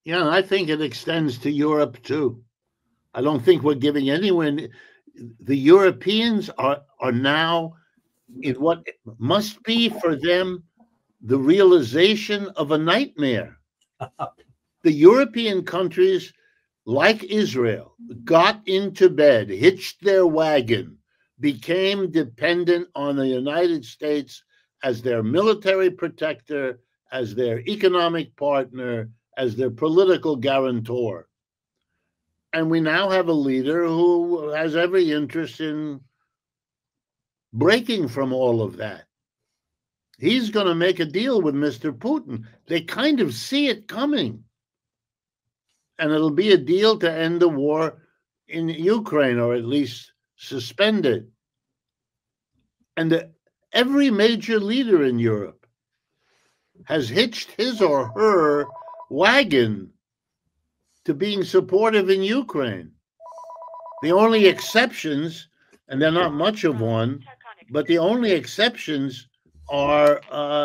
Yeah, and I think it extends to Europe too. I don't think we're giving anyone. The Europeans are now in what must be for them the realization of a nightmare. The European countries, like Israel, got into bed, hitched their wagon, became dependent on the United States as their military protector, as their economic partner, as their political guarantor. And we now have a leader who has every interest in breaking from all of that. He's going to make a deal with Mr. Putin. They kind of see it coming. And it'll be a deal to end the war in Ukraine, or at least suspend it. And every major leader in Europe has hitched his or her wagon to being supportive in Ukraine. The only exceptions, and they're not much of one, but the only exceptions are,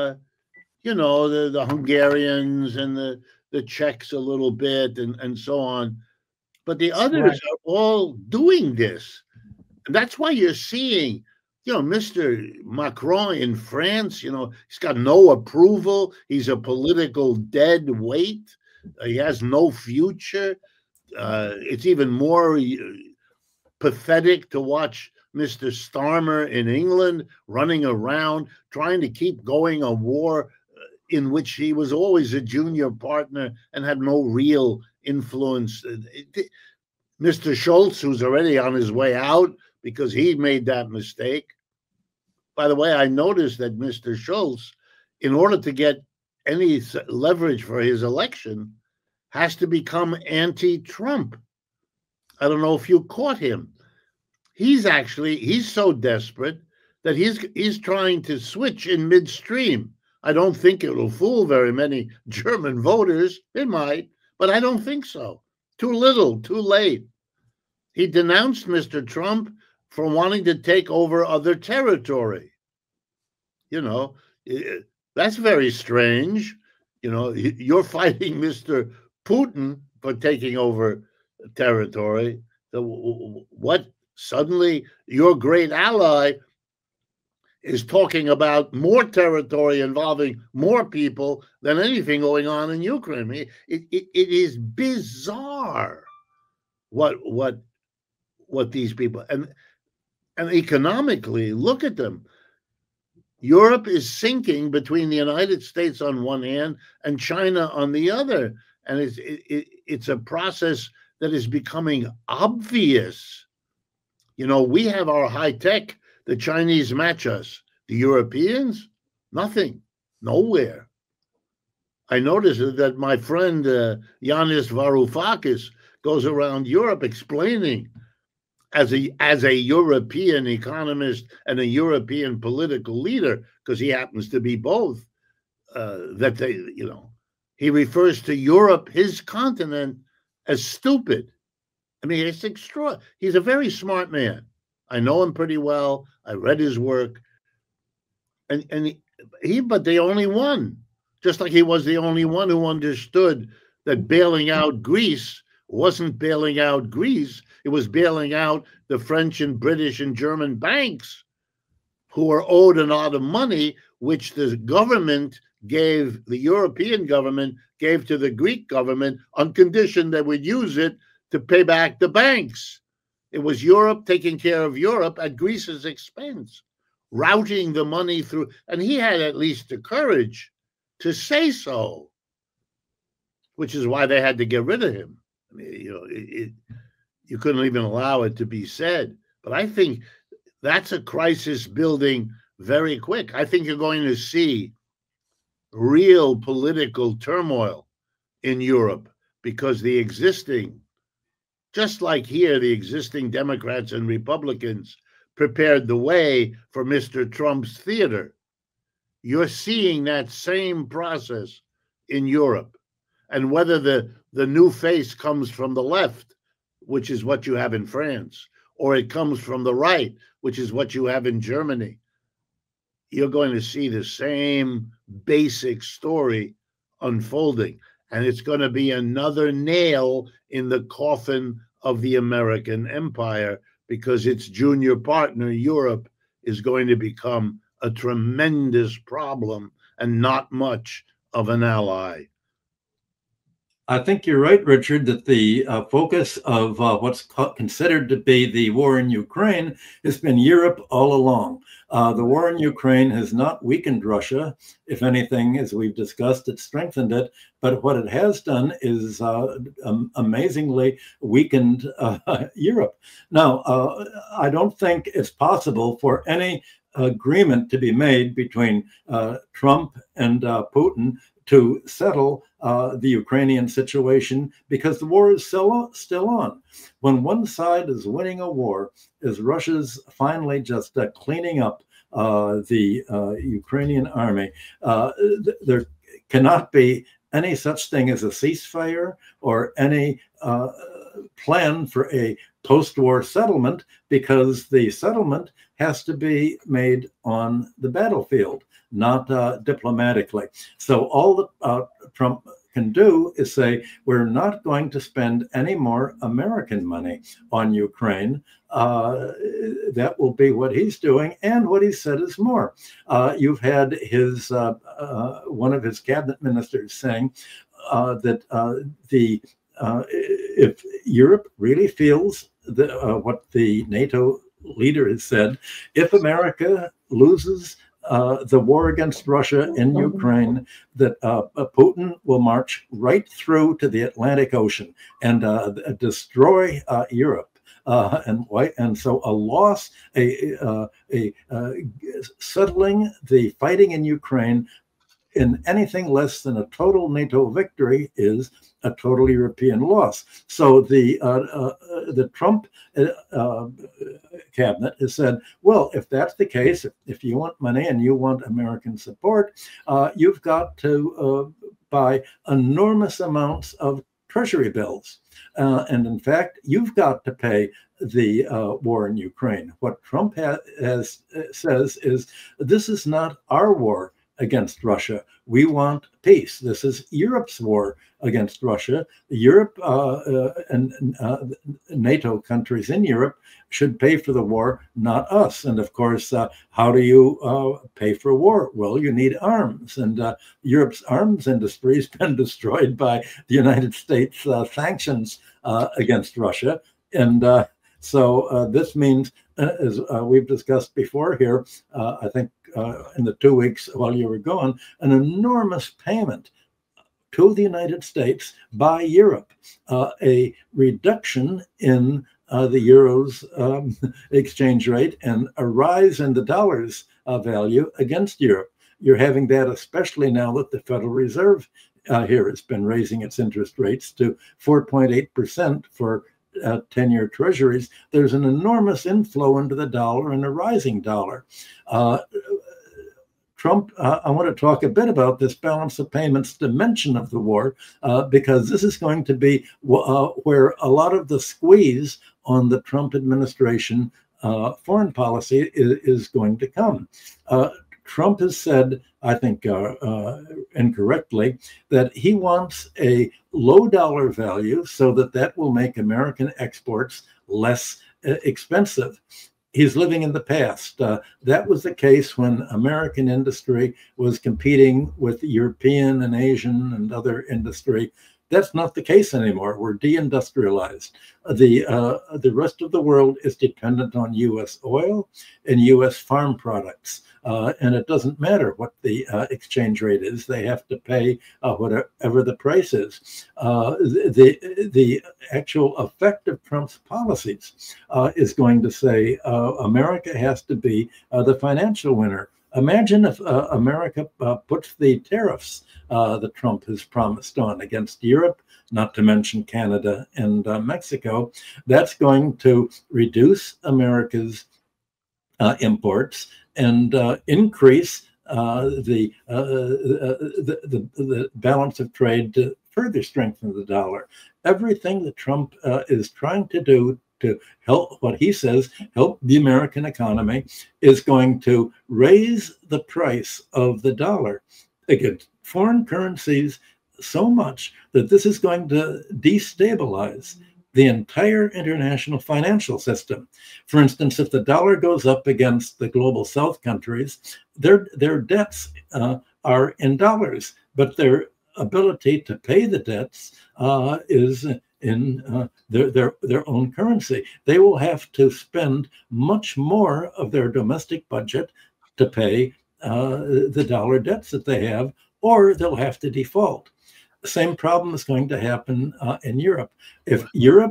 the Hungarians and the Czechs a little bit and so on. But the others Right. are all doing this. And that's why you're seeing, Mr. Macron in France, he's got no approval. He's a political dead weight. He has no future. It's even more pathetic to watch Mr. Starmer in England running around trying to keep going a war in which he was always a junior partner and had no real influence. Mr. Schultz, who's already on his way out because he made that mistake. By the way, I noticed that Mr. Schultz, in order to get any leverage for his election, has to become anti-Trump. I don't know if you caught him. He's so desperate that he's trying to switch in midstream. I don't think it'll fool very many German voters. It might, but I don't think so. Too little, too late. He denounced Mr. Trump for wanting to take over other territory. You know, that's very strange. You're fighting Mr. Putin for taking over territory. So what? Suddenly, your great ally is talking about more territory involving more people than anything going on in Ukraine. It is bizarre what these people and economically look at them. Europe is sinking between the United States on one hand and China on the other, and it's a process that is becoming obvious. We have our high tech. The Chinese match us. The Europeans, nothing, nowhere. I noticed that my friend Yanis Varoufakis goes around Europe explaining, as a European economist and a European political leader, because he happens to be both, that he refers to Europe, his continent, as stupid. I mean, it's extraordinary. He's a very smart man. I know him pretty well. I read his work, and but the only one, just like he was the only one who understood that bailing out Greece wasn't bailing out Greece. It was bailing out the French and British and German banks who were owed a lot of money, which the government gave, the European government gave to the Greek government on condition that would use it to pay back the banks. It was Europe taking care of Europe at Greece's expense, routing the money through. And he had at least the courage to say so, which is why they had to get rid of him. I mean, you couldn't even allow it to be said. But I think that's a crisis building very quick. I think you're going to see real political turmoil in Europe because the existing, just like here, the existing Democrats and Republicans prepared the way for Mr. Trump's theater. You're seeing that same process in Europe. And whether the new face comes from the left, which is what you have in France, or it comes from the right, which is what you have in Germany, you're going to see the same basic story unfolding. and it's going to be another nail in the coffin of the American empire, because its junior partner, Europe, is going to become a tremendous problem and not much of an ally. I think you're right, Richard, that the focus of what's considered to be the war in Ukraine has been Europe all along. The war in Ukraine has not weakened Russia. If anything, as we've discussed, it strengthened it. But what it has done is amazingly weakened Europe. Now, I don't think it's possible for any agreement to be made between Trump and Putin to settle the Ukrainian situation, because the war is still on. When one side is winning a war, as Russia's finally just cleaning up the Ukrainian army, there cannot be any such thing as a ceasefire or any plan for a post-war settlement, because the settlement has to be made on the battlefield, not diplomatically. So all that Trump can do is say, we're not going to spend any more American money on Ukraine. That will be what he's doing. And what he said is more. You've had his one of his cabinet ministers saying that if Europe really feels what the NATO leader has said, if America loses the war against Russia in Ukraine, that Putin will march right through to the Atlantic Ocean and destroy Europe. And so a loss, settling the fighting in Ukraine in anything less than a total NATO victory is a total European loss. So the Trump cabinet has said, well, if that's the case, if you want money and you want American support, you've got to buy enormous amounts of treasury bills. And in fact, you've got to pay the war in Ukraine. What Trump says is, this is not our war against Russia. We want peace. This is Europe's war against Russia. Europe and NATO countries in Europe should pay for the war, not us. And of course, how do you pay for war? Well, you need arms. And Europe's arms industry has been destroyed by the United States sanctions against Russia. And so this means, as we've discussed before here, I think in the 2 weeks while you were gone, an enormous payment to the United States by Europe, a reduction in the euro's exchange rate and a rise in the dollar's value against Europe. You're having that especially now that the Federal Reserve here has been raising its interest rates to 4.8% for 10-year treasuries. There's an enormous inflow into the dollar and a rising dollar. Trump, I want to talk a bit about this balance of payments dimension of the war, because this is going to be where a lot of the squeeze on the Trump administration foreign policy is going to come. Trump has said, I think incorrectly, that he wants a low dollar value so that will make American exports less expensive. He's living in the past. That was the case when American industry was competing with European and Asian and other industry. That's not the case anymore. We're deindustrialized. The rest of the world is dependent on U.S. oil and U.S. farm products. And it doesn't matter what the exchange rate is. They have to pay whatever the price is. The actual effect of Trump's policies is going to say America has to be the financial winner. Imagine if America puts the tariffs that Trump has promised on against Europe, not to mention Canada and Mexico. That's going to reduce America's imports and increase the balance of trade to further strengthen the dollar. Everything that Trump is trying to do to help, what he says, help the American economy, is going to raise the price of the dollar. Again, foreign currencies so much that this is going to destabilize the entire international financial system. For instance, if the dollar goes up against the global South countries, their debts are in dollars, but their ability to pay the debts is in their own currency. They will have to spend much more of their domestic budget to pay the dollar debts that they have, or they'll have to default. The same problem is going to happen in Europe. If Europe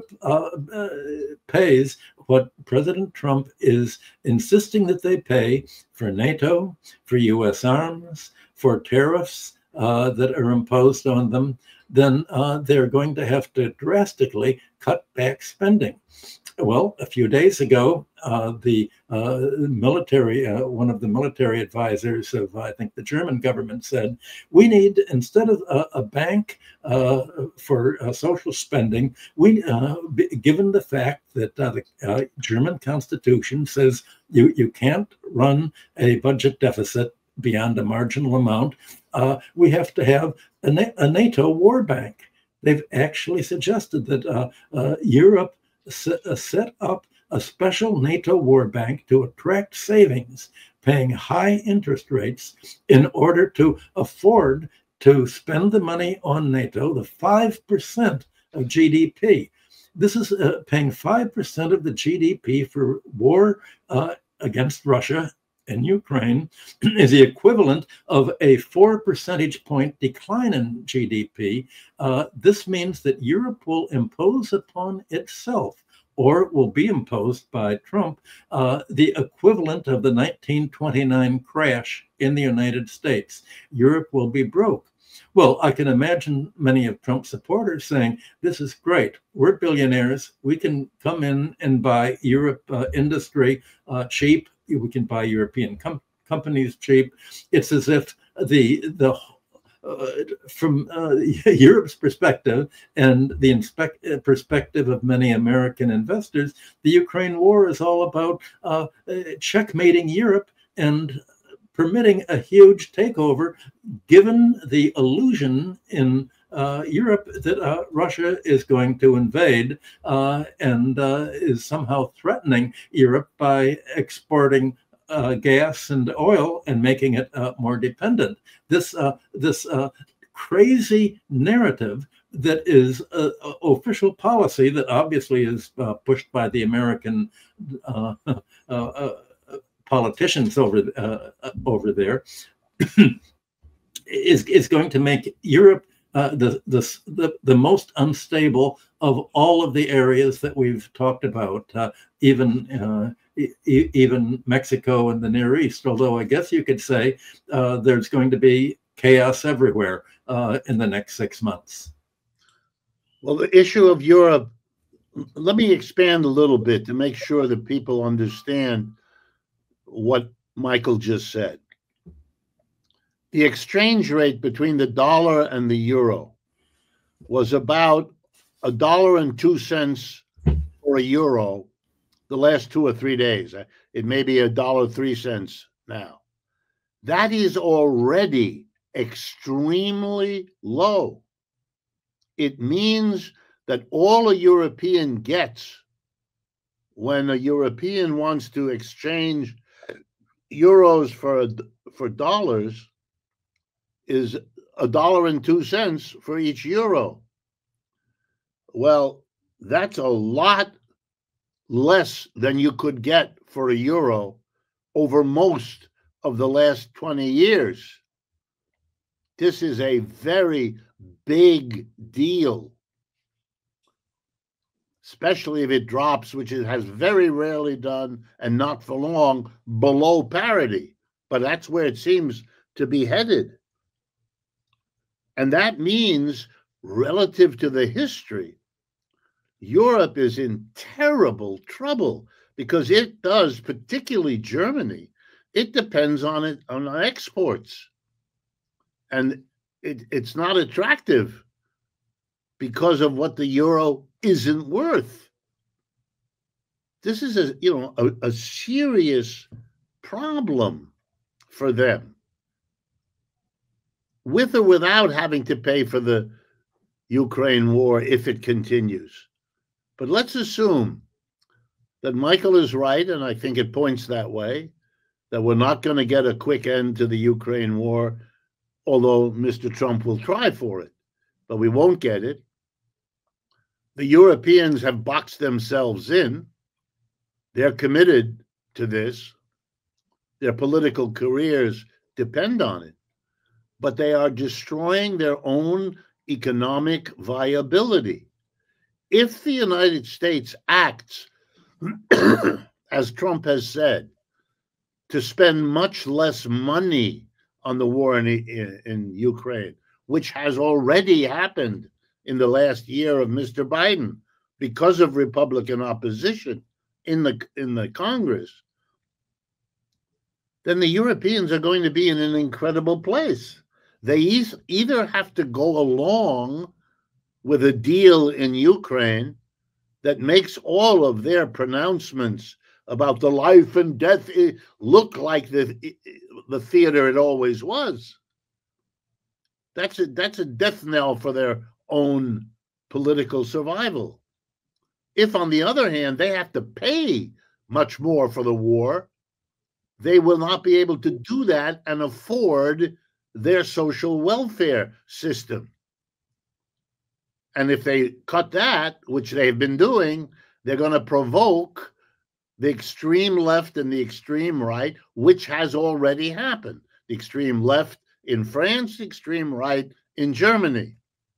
pays what President Trump is insisting that they pay for NATO, for US arms, for tariffs that are imposed on them, then they're going to have to drastically cut back spending. Well, a few days ago, the military, one of the military advisors of, I think, the German government said, we need, instead of a bank for social spending, given the fact that the German constitution says you can't run a budget deficit beyond a marginal amount, we have to have a NATO war bank. They've actually suggested that Europe set up a special NATO war bank to attract savings, paying high interest rates in order to afford to spend the money on NATO, the 5% of GDP. This is paying 5% of the GDP for war against Russia and Ukraine is the equivalent of a 4 percentage point decline in GDP. This means that Europe will impose upon itself, or will be imposed by Trump, the equivalent of the 1929 crash in the United States. Europe will be broke. Well, I can imagine many of Trump's supporters saying, this is great. We're billionaires. We can come in and buy Europe industry cheap. We can buy European companies cheap. It's as if from Europe's perspective and the perspective of many American investors, the Ukraine war is all about checkmating Europe and permitting a huge takeover, given the illusion in Europe that Russia is going to invade and is somehow threatening Europe by exporting gas and oil and making it more dependent. This crazy narrative that is official policy that obviously is pushed by the American politicians over there is going to make Europe the most unstable of all of the areas that we've talked about, even Mexico and the Near East. Although I guess you could say there's going to be chaos everywhere in the next 6 months. Well, the issue of Europe, let me expand a little bit to make sure that people understand what Michael just said. The exchange rate between the dollar and the euro was about $1.02 for a euro the last 2 or 3 days. It may be $1.03 now. That is already extremely low. It means that all a European gets when a European wants to exchange euros for dollars is $1.02 for each euro. Well, that's a lot less than you could get for a euro over most of the last 20 years. This is a very big deal, especially if it drops, which it has very rarely done and not for long, below parity. But that's where it seems to be headed. And that means, relative to the history, Europe is in terrible trouble because it does, particularly Germany, it depends on exports. And it's not attractive because of what the euro isn't worth. This is a serious problem for them. with or without having to pay for the Ukraine war if it continues. But let's assume that Michael is right, and I think it points that way, that we're not going to get a quick end to the Ukraine war, although Mr. Trump will try for it, but we won't get it. The Europeans have boxed themselves in. They're committed to this. Their political careers depend on it, but they are destroying their own economic viability. If the United States acts, as Trump has said, to spend much less money on the war in Ukraine, which has already happened in the last year of Mr. Biden because of Republican opposition in the Congress, then the Europeans are going to be in an incredible place. They either have to go along with a deal in Ukraine that makes all of their pronouncements about the life and death look like the theater it always was. That's a death knell for their own political survival. If, on the other hand, they have to pay much more for the war, they will not be able to do that and afford their social welfare system. And if they cut that, which they've been doing, they're going to provoke the extreme left and the extreme right, which has already happened. The extreme left in France, the extreme right in Germany.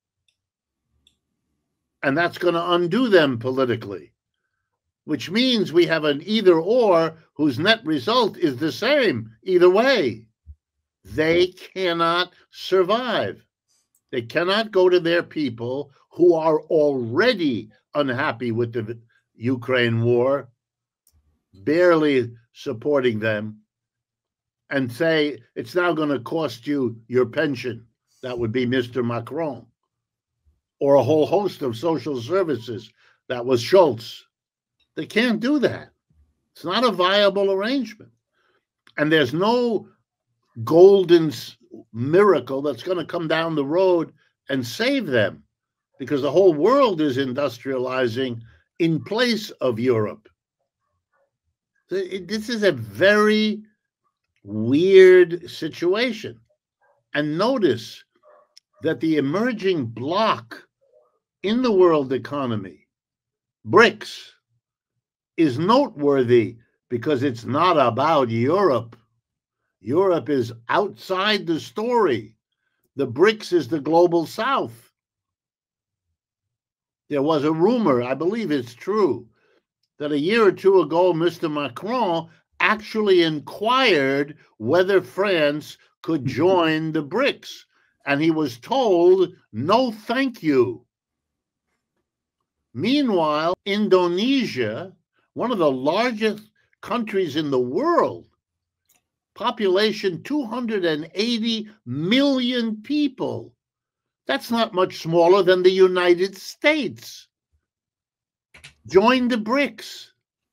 And that's going to undo them politically, which means we have an either or whose net result is the same either way. They cannot survive. They cannot go to their people who are already unhappy with the Ukraine war, barely supporting them, and say it's now going to cost you your pension. That would be Mr. Macron. Or a whole host of social services. That was Schultz. They can't do that. It's not a viable arrangement. And there's no golden miracle that's going to come down the road and save them, because the whole world is industrializing in place of Europe. This is a very weird situation. And notice that the emerging bloc in the world economy, BRICS, is noteworthy because it's not about Europe. Europe is outside the story. The BRICS is the global south. There was a rumor, I believe it's true, that a year or two ago, Mr. Macron actually inquired whether France could join the BRICS. And he was told, no, thank you. Meanwhile, Indonesia, one of the largest countries in the world, population 280 million people. That's not much smaller than the United States. Joined the BRICS.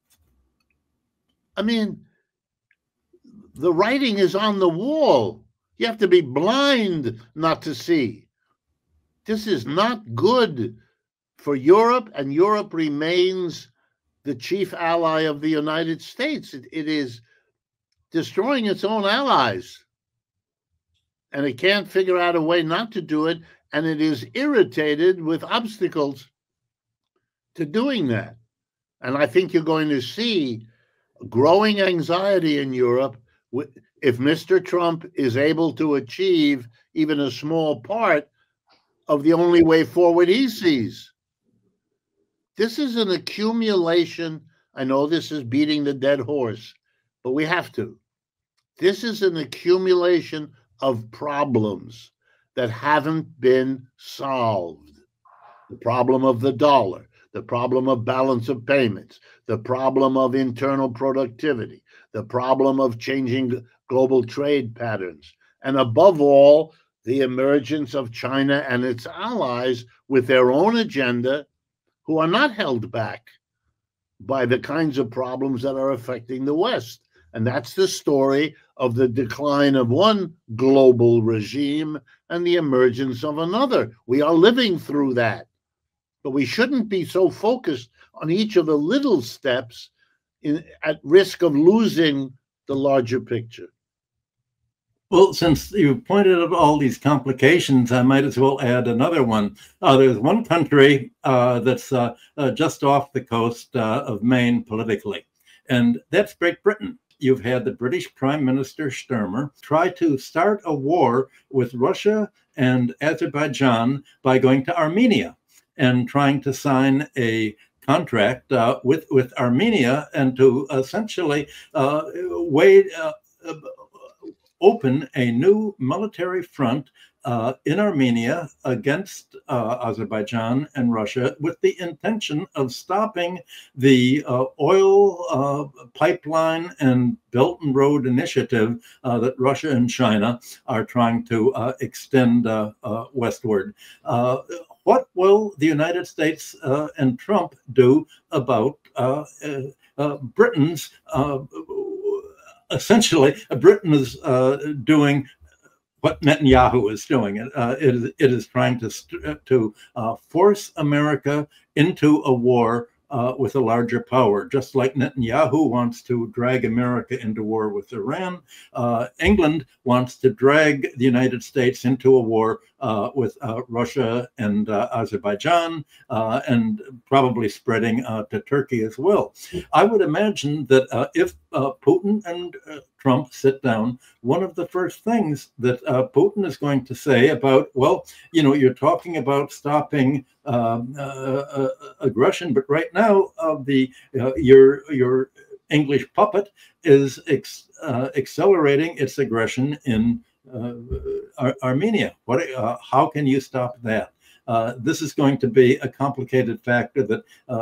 I mean, the writing is on the wall. You have to be blind not to see. This is not good for Europe, and Europe remains the chief ally of the United States. It is destroying its own allies, and it can't figure out a way not to do it, and it is irritated with obstacles to doing that. And I think you're going to see growing anxiety in Europe if Mr. Trump is able to achieve even a small part of the only way forward he sees. This is an accumulation. I know this is beating the dead horse, but we have to. This is an accumulation of problems that haven't been solved. The problem of the dollar, the problem of balance of payments, the problem of internal productivity, the problem of changing global trade patterns, and above all, the emergence of China and its allies with their own agenda, who are not held back by the kinds of problems that are affecting the West. And that's the story of the decline of one global regime and the emergence of another. We are living through that. But we shouldn't be so focused on each of the little steps at risk of losing the larger picture. Well, since you pointed out all these complications, I might as well add another one. There's one country that's just off the coast of Maine politically, and that's Great Britain. You've had the British Prime Minister Sturmer try to start a war with Russia and Azerbaijan by going to Armenia and trying to sign a contract with Armenia and to essentially open a new military front in Armenia against Azerbaijan and Russia with the intention of stopping the oil pipeline and Belt and Road initiative that Russia and China are trying to extend westward. What will the United States and Trump do about Britain's essentially, Britain is doing what Netanyahu is doing. It is trying to force America into a war with a larger power, just like Netanyahu wants to drag America into war with Iran. England wants to drag the United States into a war with Russia and Azerbaijan, and probably spreading to Turkey as well. I would imagine that if Putin and Trump sit down, one of the first things that Putin is going to say about, well, you know, you're talking about stopping aggression, but right now your English puppet is accelerating its aggression in Armenia. How can you stop that? This is going to be a complicated factor that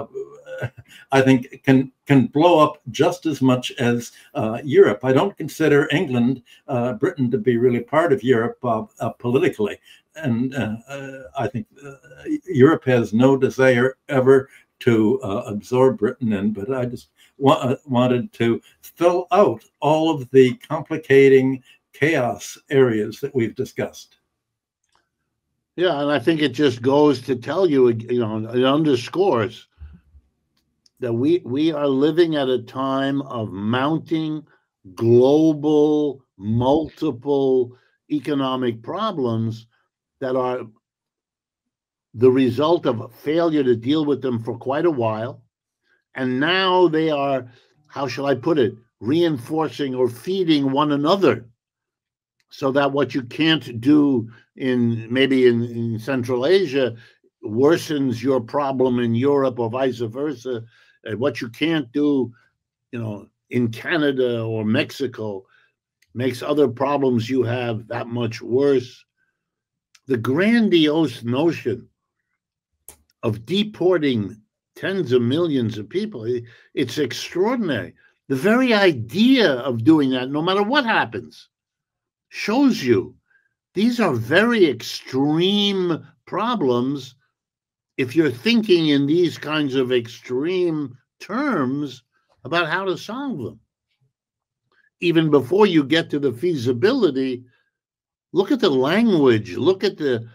I think can blow up just as much as Europe. I don't consider England, Britain to be really part of Europe politically. And I think Europe has no desire ever to absorb Britain in, but I just wanted to fill out all of the complicating chaos areas that we've discussed. Yeah, and I think it just goes to tell you, you know, it underscores that we are living at a time of mounting global, multiple economic problems that are the result of a failure to deal with them for quite a while. And now they are, how shall I put it, reinforcing or feeding one another, so that what you can't do in Central Asia worsens your problem in Europe, or vice versa. And what you can't do, you know, in Canada or Mexico makes other problems you have that much worse. The grandiose notion of deporting tens of millions of people, it's extraordinary. The very idea of doing that, no matter what happens, shows you these are very extreme problems. If you're thinking in these kinds of extreme terms about how to solve them, even before you get to the feasibility, look at the language, look at the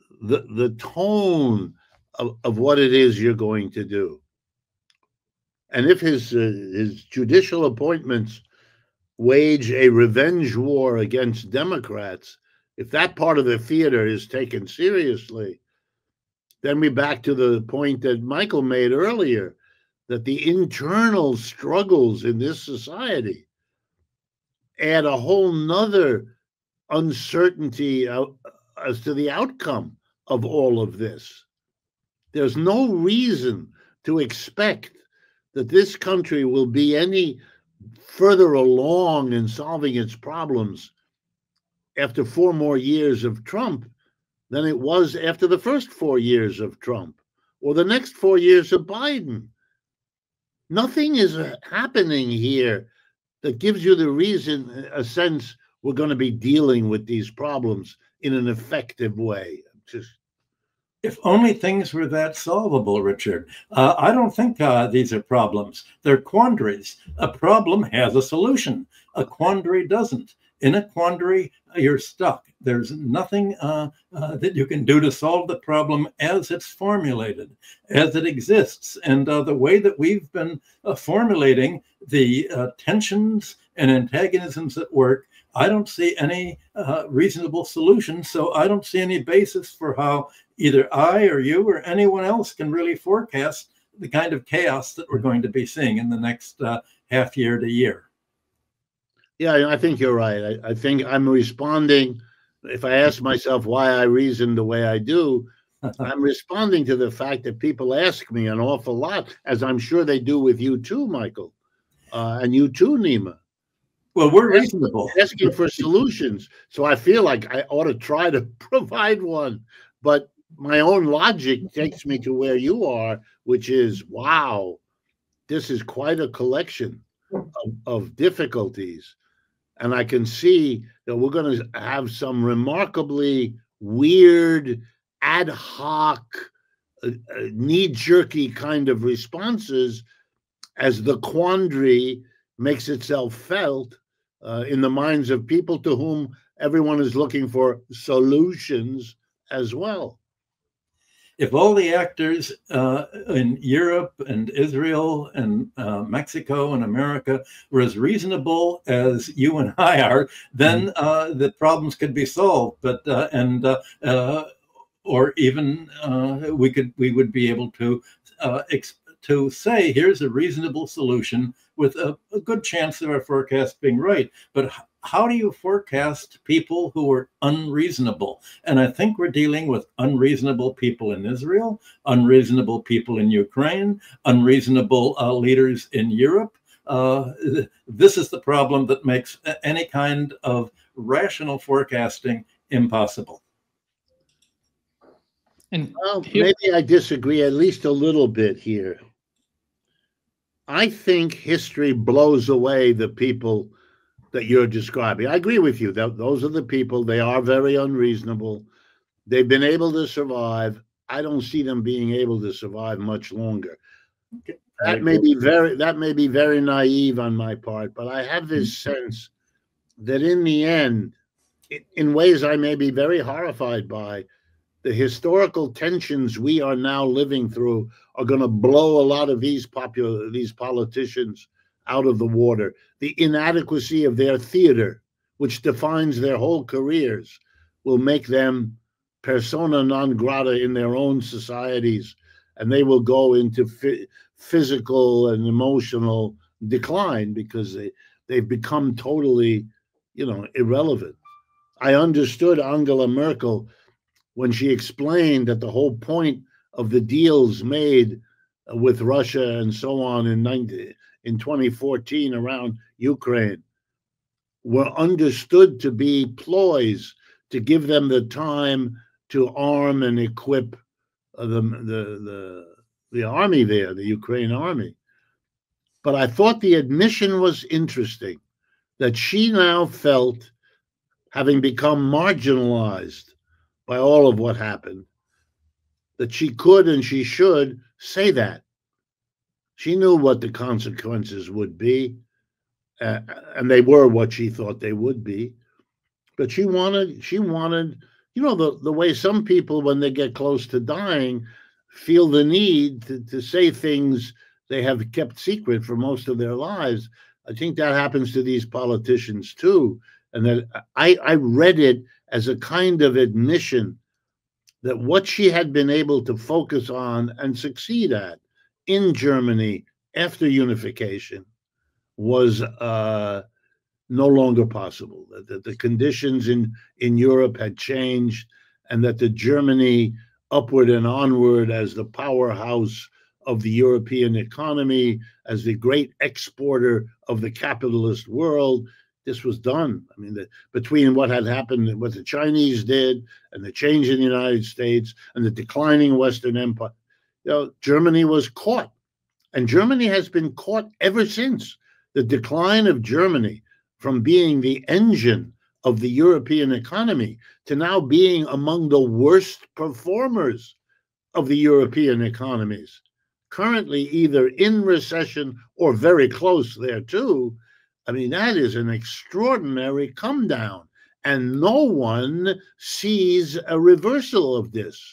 tone of what it is you're going to do. And if his judicial appointments wage a revenge war against Democrats, if that part of the theater is taken seriously, then we're back to the point that Michael made earlier, that the internal struggles in this society add a whole nother uncertainty as to the outcome of all of this. There's no reason to expect that this country will be any further along in solving its problems after 4 more years of Trump than it was after the first 4 years of Trump or the next 4 years of Biden. Nothing is happening here that gives you the reason, a sense, we're going to be dealing with these problems in an effective way. If only things were that solvable, Richard. I don't think these are problems. They're quandaries. A problem has a solution. A quandary doesn't. in a quandary, you're stuck. There's nothing that you can do to solve the problem as it's formulated, as it exists. And the way that we've been formulating the tensions and antagonisms at work, I don't see any reasonable solution. So I don't see any basis for how either I or you or anyone else can really forecast the kind of chaos that we're going to be seeing in the next half year to year. Yeah, I think you're right. I think I'm responding. If I ask myself why I reason the way I do, I'm responding to the fact that people ask me an awful lot, as I'm sure they do with you too, Michael, and you too, Nima. Well, we're reasonable. Asking for solutions. So I feel like I ought to try to provide one. But my own logic takes me to where you are, which is, wow, this is quite a collection of difficulties. And I can see that we're going to have some remarkably weird, ad hoc, knee-jerky kind of responses as the quandary makes itself felt in the minds of people to whom everyone is looking for solutions as well. If all the actors in Europe and Israel and Mexico and America were as reasonable as you and I are, then the problems could be solved. But or even we would be able to say, here's a reasonable solution with a good chance of our forecast being right. But how do you forecast people who are unreasonable? And I think we're dealing with unreasonable people in Israel, unreasonable people in Ukraine, unreasonable leaders in Europe. This is the problem that makes any kind of rational forecasting impossible. And well, maybe I disagree at least a little bit here. I think history blows away the people that you're describing. I agree with you. Those are the people. They are very unreasonable. They've been able to survive. I don't see them being able to survive much longer. Okay. That may be very naive on my part, but I have this sense that in the end, in ways I may be very horrified by, the historical tensions we are now living through are going to blow a lot of these politicians out of the water. The inadequacy of their theater, which defines their whole careers, will make them persona non grata in their own societies, and they will go into physical and emotional decline because they've become totally, irrelevant. I understood Angela Merkel when she explained that the whole point of the deals made with Russia and so on in 2014 around Ukraine were understood to be ploys to give them the time to arm and equip the army there, the Ukraine army. But I thought the admission was interesting, that she now felt, having become marginalized by all of what happened, that she could and she should say that. She knew what the consequences would be, and they were what she thought they would be. But she wanted, the way some people, when they get close to dying, feel the need to say things they have kept secret for most of their lives. I think that happens to these politicians too. And that I read it as a kind of admission that what she had been able to focus on and succeed at in Germany after unification was no longer possible, that the conditions in Europe had changed, and that the Germany upward and onward as the powerhouse of the European economy, as the great exporter of the capitalist world, this was done. I mean, between what had happened, what the Chinese did, and the change in the United States, and the declining Western Empire, Germany was caught. And Germany has been caught ever since. The decline of Germany from being the engine of the European economy to now being among the worst performers of the European economies, currently either in recession or very close thereto. I mean, that is an extraordinary come down, and no one sees a reversal of this.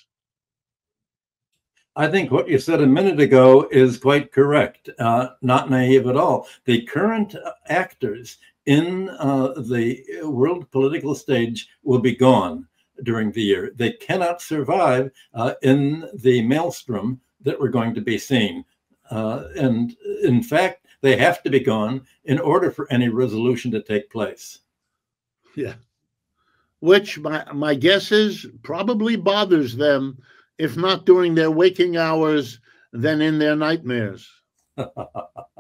I think what you said a minute ago is quite correct, not naive at all. The current actors in the world political stage will be gone during the year. They cannot survive in the maelstrom that we're going to be seeing. And in fact, they have to be gone in order for any resolution to take place. Yeah. Which my guess is probably bothers them, if not during their waking hours, then in their nightmares.